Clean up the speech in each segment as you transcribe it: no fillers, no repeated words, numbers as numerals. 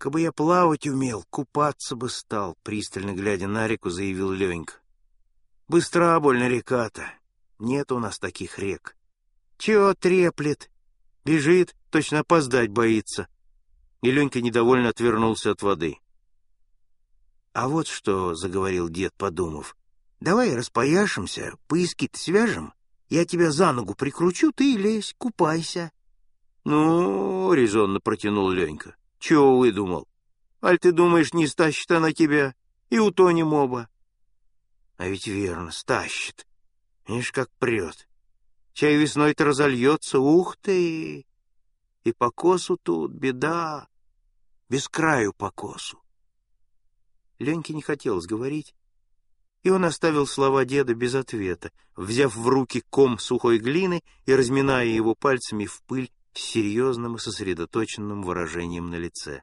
Кабы я плавать умел, купаться бы стал, пристально глядя на реку, заявил Ленька. Быстра больно река-то. Нет у нас таких рек. Чего треплет? Бежит, точно опоздать боится. И Ленька недовольно отвернулся от воды. А вот что, заговорил дед, подумав. Давай распояшемся, пояски-то свяжем. Я тебя за ногу прикручу, ты лезь, купайся. Ну, резонно протянул Ленька. Чего выдумал? Аль ты думаешь, не стащит она тебя? И утонем оба. А ведь верно, стащит. Видишь, как прет. Чай весной-то разольется, ух ты! И по косу тут беда, без краю по косу. Леньке не хотелось говорить, и он оставил слова деда без ответа, взяв в руки ком сухой глины и разминая его пальцами в пыль с серьезным и сосредоточенным выражением на лице.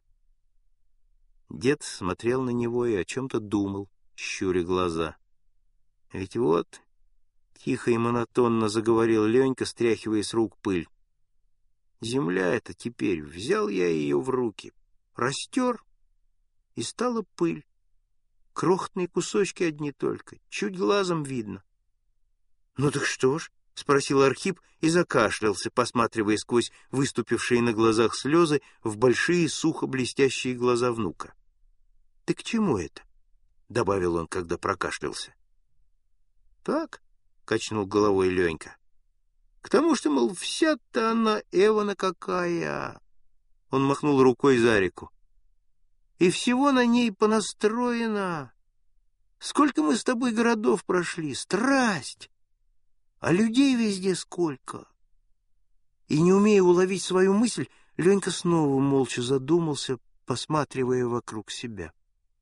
Дед смотрел на него и о чем-то думал, щуря глаза. Ведь вот, тихо и монотонно заговорил Ленька, стряхивая с рук пыль. Земля эта теперь, взял я ее в руки, растер, и стала пыль. Крохотные кусочки одни только, чуть глазом видно. — Ну так что ж? — спросил Архип и закашлялся, посматривая сквозь выступившие на глазах слезы в большие сухо-блестящие глаза внука. — Ты к чему это? — добавил он, когда прокашлялся. — Так, — качнул головой Ленька. — К тому, что, мол, вся-то она эвана какая. Он махнул рукой за реку. И всего на ней понастроено. Сколько мы с тобой городов прошли, страсть! А людей везде сколько! И, не умея уловить свою мысль, Ленька снова молча задумался, посматривая вокруг себя.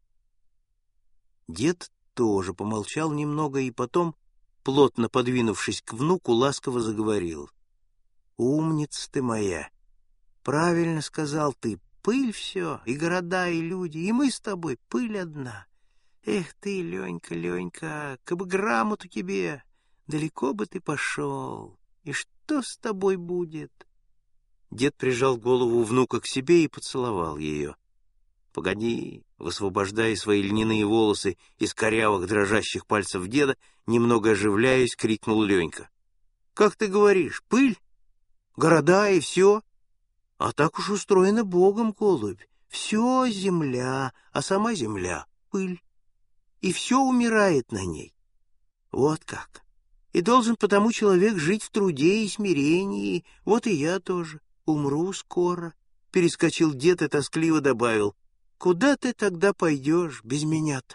Дед тоже помолчал немного и потом, плотно подвинувшись к внуку, ласково заговорил. — Умница ты моя! Правильно сказал ты. Пыль все, и города, и люди, и мы с тобой, пыль одна. Эх ты, Ленька, Ленька, кабы грамоту тебе, далеко бы ты пошел. И что с тобой будет? Дед прижал голову внука к себе и поцеловал ее. — Погоди, высвобождая свои льняные волосы из корявых дрожащих пальцев деда, немного оживляясь, крикнул Ленька. — Как ты говоришь, пыль? Города и все? А так уж устроена Богом, голубь. Все земля, а сама земля — пыль. И все умирает на ней. Вот как. И должен потому человек жить в труде и смирении. Вот и я тоже. Умру скоро. Перескочил дед и тоскливо добавил. Куда ты тогда пойдешь без меня-то?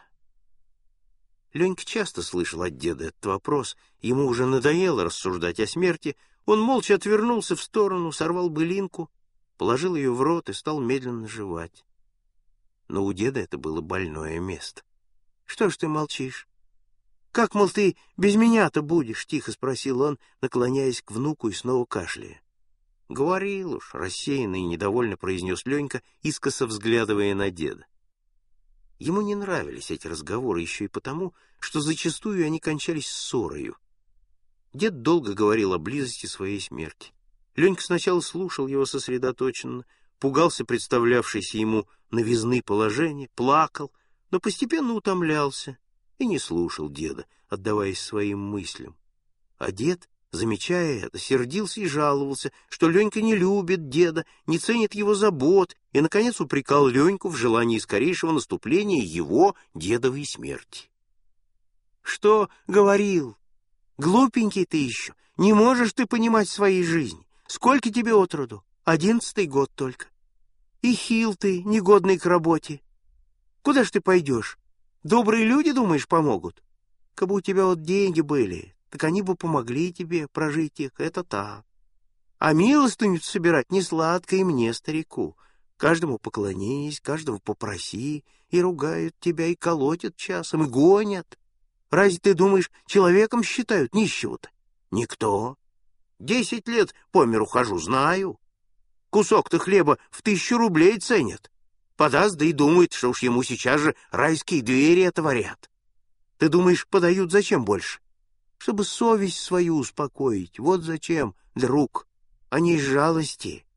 Ленька часто слышал от деда этот вопрос. Ему уже надоело рассуждать о смерти. Он молча отвернулся в сторону, сорвал былинку, положил ее в рот и стал медленно жевать. Но у деда это было больное место. — Что ж ты молчишь? — Как, мол, ты без меня-то будешь? — тихо спросил он, наклоняясь к внуку и снова кашляя. — Говорил уж, — рассеянно и недовольно произнес Ленька, искоса взглядывая на деда. Ему не нравились эти разговоры еще и потому, что зачастую они кончались ссорою. Дед долго говорил о близости своей смерти. Ленька сначала слушал его сосредоточенно, пугался представлявшейся ему новизны положения, плакал, но постепенно утомлялся и не слушал деда, отдаваясь своим мыслям. А дед, замечая это, сердился и жаловался, что Ленька не любит деда, не ценит его забот, и, наконец, упрекал Леньку в желании скорейшего наступления его, дедовой смерти. — Что говорил? Глупенький ты еще, не можешь ты понимать своей жизни. Сколько тебе от роду? 11-й год только. И хил ты, негодный к работе. Куда ж ты пойдешь? Добрые люди, думаешь, помогут? Кабы у тебя вот деньги были, так они бы помогли тебе прожить их, это так. А милостыню собирать не сладко и мне, старику. Каждому поклонись, каждого попроси, и ругают тебя, и колотят часом, и гонят. Разве ты думаешь, человеком считают нищего-то? Никто. 10 лет по миру хожу, знаю. Кусок-то хлеба в 1000 рублей ценят. Подаст, да и думает, что уж ему сейчас же райские двери отворят. Ты думаешь, подают зачем больше? Чтобы совесть свою успокоить. Вот зачем, друг, а не из жалости.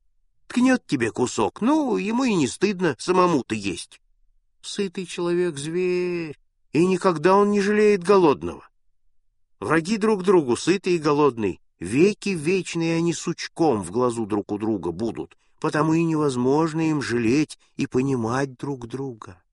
ткнет тебе кусок, ну, ему и не стыдно самому-то есть. Сытый человек — зверь, и никогда он не жалеет голодного. Враги друг другу, сытый и голодный, веки вечные они сучком в глазу друг у друга будут, потому и невозможно им жалеть и понимать друг друга.